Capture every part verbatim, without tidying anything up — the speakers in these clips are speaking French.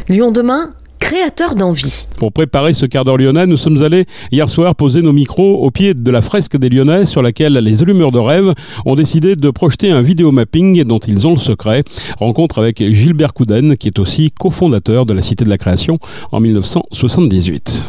Lyon demain, créateur d'envie. Pour préparer ce quart d'heure lyonnais, nous sommes allés hier soir poser nos micros au pied de la fresque des Lyonnais sur laquelle les allumeurs de rêve ont décidé de projeter un vidéomapping dont ils ont le secret. Rencontre avec Gilbert Couden, qui est aussi cofondateur de la Cité de la Création en mille neuf cent soixante-dix-huit.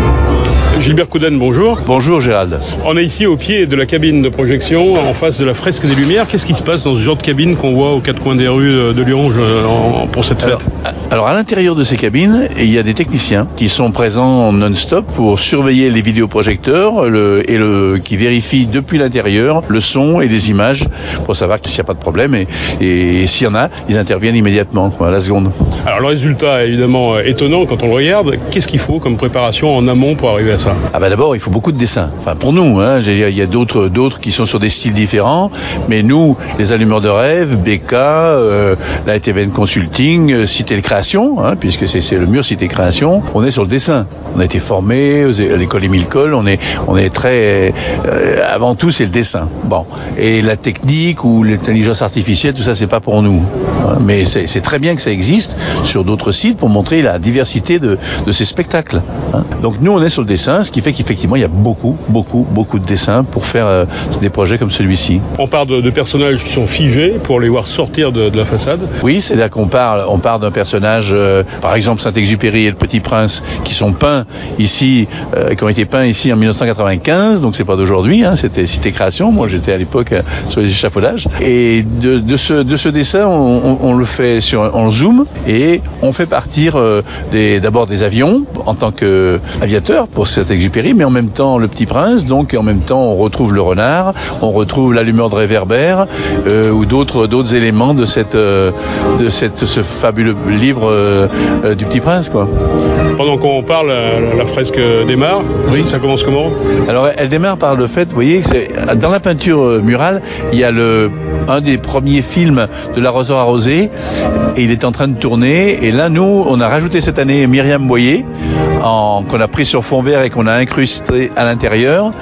Gilbert Couden, bonjour. Bonjour Gérald. On est ici au pied de la cabine de projection, en face de la fresque des Lumières. Qu'est-ce qui se passe dans ce genre de cabine qu'on voit aux quatre coins des rues de Lyon pour cette fête ? Alors, alors à l'intérieur de ces cabines, il y a des techniciens qui sont présents non-stop pour surveiller les vidéoprojecteurs le, et le, qui vérifient depuis l'intérieur le son et les images pour savoir s'il n'y a pas de problème. Et, et, et s'il y en a, ils interviennent immédiatement, quoi, à la seconde. Alors le résultat est évidemment étonnant quand on le regarde. Qu'est-ce qu'il faut comme préparation en amont pour arriver à ça ? Ah bah d'abord, il faut beaucoup de dessins. Enfin, pour nous, hein, il y a d'autres, d'autres qui sont sur des styles différents, mais nous, les allumeurs de rêve, B K, euh, la T V N Consulting, Cité de Création, hein, puisque c'est, c'est le mur Cité Création, on est sur le dessin. On a été formés à l'école Émile Coll, on est, on est très, euh, avant tout, c'est le dessin. Bon, et la technique ou l'intelligence artificielle, tout ça, c'est pas pour nous. Hein, mais c'est, c'est très bien que ça existe sur d'autres sites pour montrer la diversité de, de ces spectacles. Hein. Donc nous, on est sur le dessin. Ce qui fait qu'effectivement, il y a beaucoup, beaucoup, beaucoup de dessins pour faire euh, des projets comme celui-ci. On parle de, de personnages qui sont figés pour les voir sortir de, de la façade. Oui, c'est là qu'on parle. On parle d'un personnage, euh, par exemple Saint-Exupéry et le Petit Prince, qui sont peints ici, euh, qui ont été peints ici en mille neuf cent quatre-vingt-quinze. Donc c'est pas d'aujourd'hui, hein, c'était Cité Création. Moi, j'étais à l'époque euh, sur les échafaudages. Et de, de ce, de ce dessin, on, on, on le fait sur, en zoom et on fait partir euh, des, d'abord des avions en tant qu'aviateur pour cette Exupéry, mais en même temps le Petit Prince, donc en même temps on retrouve le renard, on retrouve l'allumeur de réverbère euh, ou d'autres d'autres éléments de cette euh, de cette ce fabuleux livre euh, euh, du Petit Prince, quoi. Pendant qu'on parle, la, la fresque démarre. Oui. Ça commence comment ? Alors elle démarre par le fait, vous voyez, c'est dans la peinture murale, il y a le un des premiers films de l'Arroseur arrosé et il est en train de tourner. Et là, nous, on a rajouté cette année Myriam Boyer, en, qu'on a pris sur fond vert et qu'on a incrusté à l'intérieur.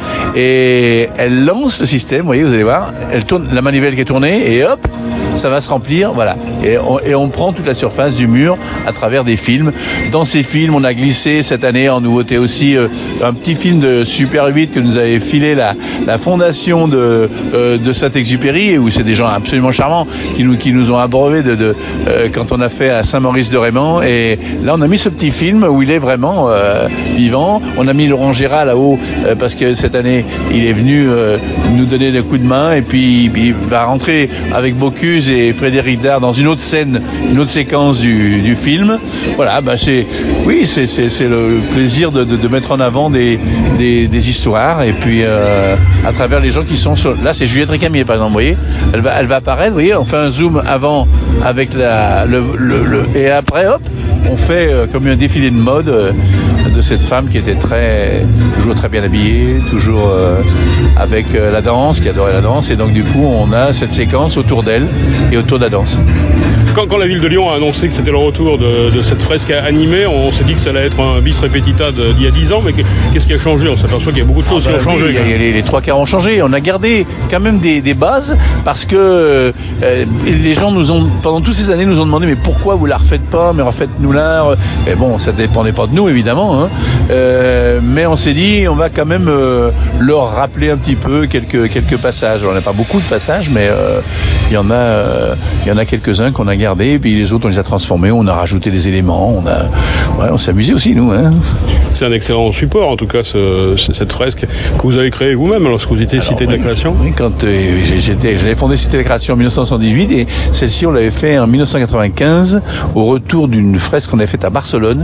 Et elle lance le système, vous voyez, vous allez voir, elle tourne la manivelle qui est tournée et hop, ça va se remplir, voilà. Et on, et on prend toute la surface du mur à travers des films. Dans ces films, on a glissé cette année en nouveauté aussi euh, un petit film de Super huit que nous avait filé la, la fondation de, euh, de Saint-Exupéry, où c'est des gens absolument charmants qui nous, qui nous ont abreuvé de, de, euh, quand on a fait à Saint-Maurice-de-Raymond. Et là, on a mis ce petit film où il est vraiment euh, vivant. On a mis Laurent Gérard là-haut euh, parce que cette année, il est venu euh, nous donner des coups de main et puis il va rentrer avec Bocuse et Frédéric Dard dans une autre scène, une autre séquence du, du film. Voilà, bah c'est, oui, c'est, c'est, c'est le plaisir de, de, de mettre en avant des, des, des histoires et puis euh, à travers les gens qui sont sur... Là, c'est Juliette Récamier, par exemple, vous voyez, elle va, elle va apparaître, vous voyez, on fait un zoom avant avec la, le, le, le et après, hop, on fait euh, comme un défilé de mode euh, de cette femme qui était très, toujours très bien habillée, toujours euh, avec euh, la danse, qui adorait la danse, et donc du coup, on a cette séquence autour d'elle et autour de la danse. Quand, quand la ville de Lyon a annoncé que c'était le retour de, de cette fresque animée, on s'est dit que ça allait être un bis repetita de, d'il y a dix ans, mais qu'est-ce qui a changé ? On s'aperçoit qu'il y a beaucoup de choses ah ben qui ont oui, changé. Les, les trois quarts ont changé. On a gardé quand même des, des bases parce que euh, les gens nous ont, pendant toutes ces années, nous ont demandé mais pourquoi vous la refaites pas ? Mais refaites-nous la. Et bon, ça dépendait pas de nous évidemment, hein. euh, mais on s'est dit on va quand même euh, leur rappeler un petit peu quelques quelques passages. On n'a pas beaucoup de passages, mais euh, il y en a, euh, il y en a quelques-uns qu'on a gardés, et puis les autres on les a transformés, on a rajouté des éléments, on a, ouais, on s'est amusé aussi nous. Hein. C'est un excellent support en tout cas, ce, cette fresque que vous avez créée vous-même lorsque vous étiez Cité de la Création. Oui, quand euh, j'étais, j'avais fondé Cité de la Création en mille neuf cent soixante-dix-huit et celle-ci on l'avait fait en mille neuf cent quatre-vingt-quinze au retour d'une fresque qu'on avait faite à Barcelone.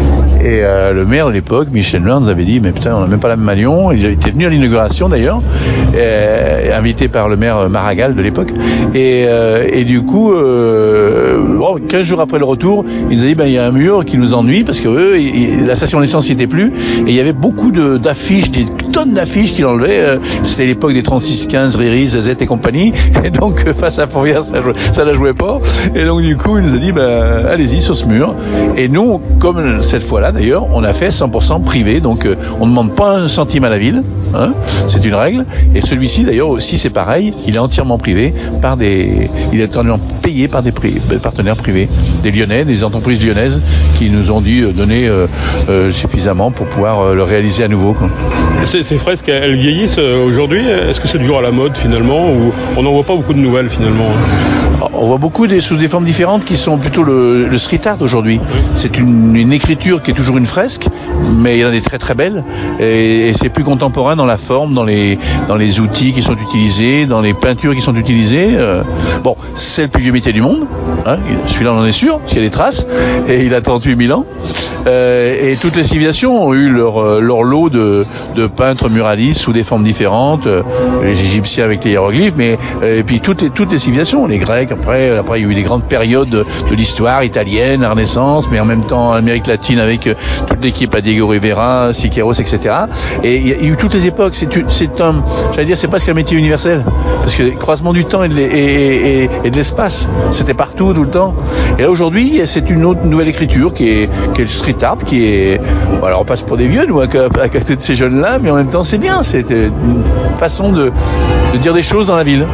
Et euh, le maire de l'époque, Michel Learns, avait dit mais putain, on n'a même pas la même à Lyon. Il était venu à l'inauguration d'ailleurs, euh, invité par le maire Maragall de l'époque. Et, euh, et du coup, euh, bon, quinze jours après le retour, il nous a dit ben il y a un mur qui nous ennuie parce que eux, il, la station d'essence n'y était plus. Et il y avait beaucoup de, d'affiches, des tonnes d'affiches qu'il enlevait. Euh, c'était l'époque des trente-six quinze, Riri, Zazette et compagnie. Et donc face à Fourvière, ça, ça la jouait pas. Et donc du coup, il nous a dit ben allez-y sur ce mur. Et nous, comme cette fois-là, là d'ailleurs, on a fait cent pour cent privé, donc euh, on ne demande pas un centime à la ville, hein, c'est une règle. Et celui-ci d'ailleurs aussi c'est pareil, il est entièrement privé par des, il est entièrement payé par des, pri- des partenaires privés, des Lyonnais, des entreprises lyonnaises qui nous ont dû donner euh, euh, suffisamment pour pouvoir euh, le réaliser à nouveau, quoi. Ces, ces fresques, elles vieillissent aujourd'hui. Est-ce que c'est toujours à la mode finalement, ou on n'en voit pas beaucoup de nouvelles finalement? On voit beaucoup des, sous des formes différentes qui sont plutôt le, le street art aujourd'hui. C'est une, une écriture qui est toujours une fresque, mais il y en a des très très belles. Et, et c'est plus contemporain dans la forme, dans les, dans les outils qui sont utilisés, dans les peintures qui sont utilisées. Euh, bon, c'est le plus vieux métier du monde. Hein, celui-là, on en est sûr, parce qu'il y a des traces. Et il a trente-huit mille ans. Euh, et toutes les civilisations ont eu leur, leur lot de, de peintres muralistes sous des formes différentes. Euh, les Égyptiens avec les hiéroglyphes, mais euh, et puis toutes les, toutes les civilisations, les Grecs. Après, après, il y a eu des grandes périodes de, de l'histoire italienne, la Renaissance, mais en même temps Amérique latine avec euh, toute l'équipe à Diego Rivera, Siqueiros, et cetera. Et il y a eu toutes les époques. C'est, c'est un, j'allais dire, c'est presque un métier universel, parce que le croisement du temps et de, et, et, et, et de l'espace, c'était partout, tout le temps. Et là aujourd'hui, c'est une autre nouvelle écriture qui est, qui est le street art, qui est, voilà, on passe pour des vieux nous à côté de ces jeunes-là, mais en même temps c'est bien, c'est une façon de, de dire des choses dans la ville.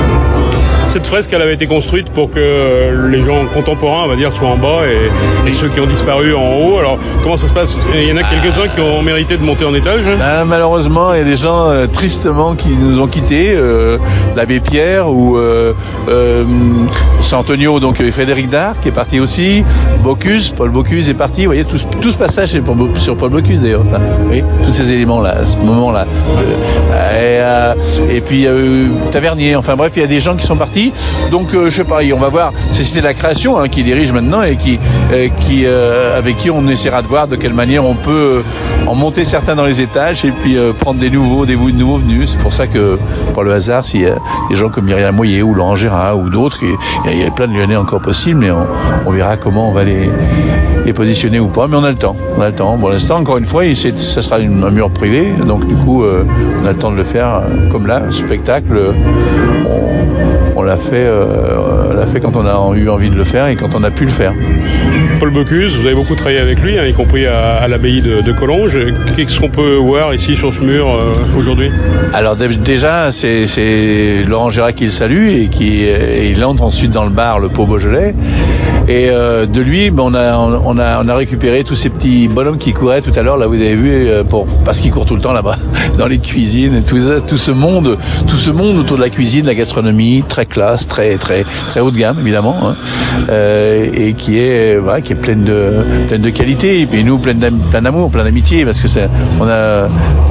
Cette fresque, elle avait été construite pour que les gens contemporains, on va dire, soient en bas et, et ceux qui ont disparu en haut. Alors, comment ça se passe? Il y en a quelques-uns qui ont mérité de monter en étage? Ben, malheureusement, il y a des gens euh, tristement qui nous ont quittés. Euh, l'abbé Pierre ou euh, euh, Saint-Antonio, donc Frédéric Dard qui est parti aussi. Bocuse, Paul Bocuse est parti. Vous voyez, tout, tout ce passage c'est pour, sur Paul Bocuse d'ailleurs, ça. Oui, tous ces éléments-là, à ce moment-là. Euh, et, euh, et puis euh, Tavernier. Enfin bref, il y a des gens qui sont partis. Donc euh, je sais pas, on va voir, c'est Cité de la Création hein, qui dirige maintenant et qui, euh, qui euh, avec qui on essaiera de voir de quelle manière on peut euh, en monter certains dans les étages et puis euh, prendre des nouveaux, des nouveaux venus. C'est pour ça que, par le hasard, s'il y a des gens comme Myriam Moyer ou Laurent Gérard ou d'autres, il y a plein de Lyonnais encore possibles, mais on, on verra comment on va les, les positionner ou pas. Mais on a le temps, on a le temps. Pour l'instant, encore une fois, c'est, ça sera une, un mur privé, donc du coup, euh, on a le temps de le faire euh, comme là, spectacle. On, On l'a fait, euh, on l'a fait quand on a eu envie de le faire et quand on a pu le faire. Paul Bocuse, vous avez beaucoup travaillé avec lui, hein, y compris à, à l'abbaye de, de Collonges. Qu'est-ce qu'on peut voir ici sur ce mur euh, aujourd'hui? Alors déjà, c'est, c'est Laurent Gérard qui le salue et qui et il entre ensuite dans le bar Le Pot Beaujolais. Et euh, de lui, ben, on, a, on, a, on a récupéré tous ces petits bonhommes qui couraient tout à l'heure, là vous avez vu, pour, parce qu'ils courent tout le temps là-bas, dans les cuisines, et tout, ça, tout ce monde, tout ce monde autour de la cuisine, de la gastronomie, très classe, très très très haut de gamme évidemment, hein, euh, et qui est voilà, qui est pleine de pleine de qualité, et puis nous plein d'amour, plein d'amour, plein d'amitié, parce que c'est, on a euh,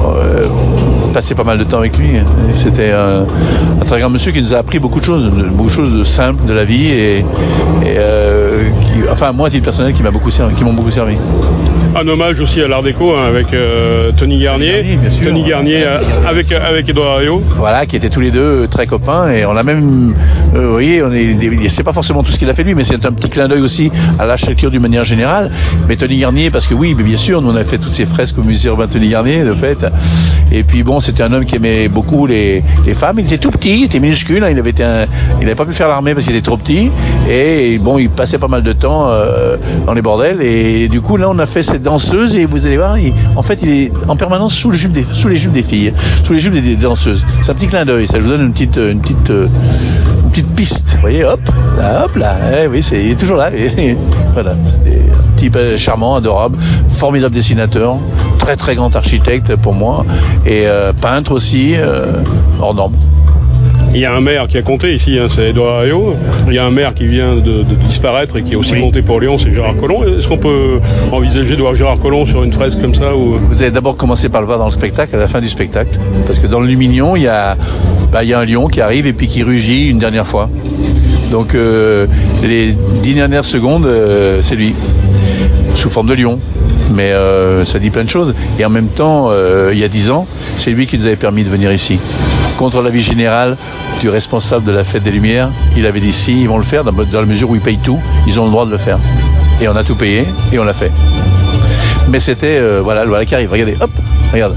passé pas mal de temps avec lui. Et c'était un, un très grand monsieur qui nous a appris beaucoup de choses, beaucoup de choses de simples de la vie et, et euh, qui, enfin moi à titre personnel qui m'a beaucoup servi, qui m'ont beaucoup servi. Un hommage aussi à l'Art déco hein, avec euh, Tony Garnier, Garnier, bien sûr. Tony Garnier euh, avec avec Édouard Herriot. Voilà, qui étaient tous les deux très copains et on a même, euh, vous voyez, on est, c'est pas forcément tout ce qu'il a fait lui, mais c'est un petit clin d'œil aussi à l'architecture d'une manière générale. Mais Tony Garnier, parce que oui, mais bien sûr, nous on a fait toutes ces fresques au musée urbain Tony Garnier de fait. Et puis bon, c'était un homme qui aimait beaucoup les, les femmes. Il était tout petit, il était minuscule, hein, il avait été, un, il n'avait pas pu faire l'armée parce qu'il était trop petit. Et bon, il passait pas mal de temps euh, dans les bordels. Et du coup là, on a fait cette danseuse et vous allez voir, il, en fait, il est en permanence sous, le jupe des, sous les jupes des filles, sous les jupes des, des danseuses. C'est un petit clin d'œil, ça vous donne une petite, une petite, une petite piste. Vous voyez, hop, là, hop là. Eh, oui, c'est, il est toujours là. Et, voilà, c'était un type charmant, adorable, formidable dessinateur, très très grand architecte pour moi, et euh, peintre aussi, euh, hors norme. Il y a un maire qui a compté ici, hein, c'est Édouard Herriot. Il y a un maire qui vient de, de disparaître et qui a aussi oui. compté pour Lyon, c'est Gérard Collomb. Est-ce qu'on peut envisager de voir Gérard Collomb sur une fresque comme ça ou... Vous allez d'abord commencer par le voir dans le spectacle, à la fin du spectacle. Parce que dans le Lumignon, il y a, bah, il y a un lion qui arrive et puis qui rugit une dernière fois. Donc euh, les dix dernières secondes, euh, c'est lui, sous forme de lion. Mais euh, ça dit plein de choses. Et en même temps, euh, il y a dix ans, c'est lui qui nous avait permis de venir ici. Contre l'avis général du responsable de la Fête des Lumières, il avait dit si, ils vont le faire, dans, dans la mesure où ils payent tout, ils ont le droit de le faire. Et on a tout payé, et on l'a fait. Mais c'était, euh, voilà, voilà qui arrive, regardez, hop, regarde.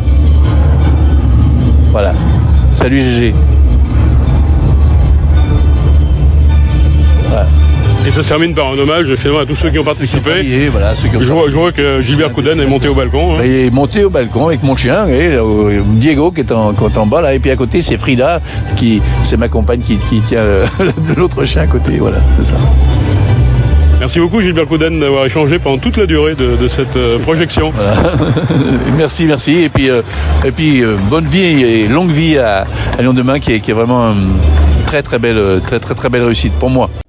Voilà. Salut Gégé. Voilà. Et ça se termine par un hommage finalement à tous ceux qui ont participé. Et voilà, ceux qui ont je, vois, je vois que Gilbert Couden est monté au balcon. Hein. Il est monté au balcon avec mon chien, et Diego qui est en, qui est en bas là, et puis à côté c'est Frida, qui c'est ma compagne qui, qui tient de l'autre chien à côté. Voilà, c'est ça. Merci beaucoup Gilbert Couden d'avoir échangé pendant toute la durée de, de cette euh, projection. Voilà. Merci, merci. Et puis, euh, et puis euh, bonne vie et longue vie à, à Lyon demain, qui est, qui est vraiment une très très belle, très très très belle réussite pour moi.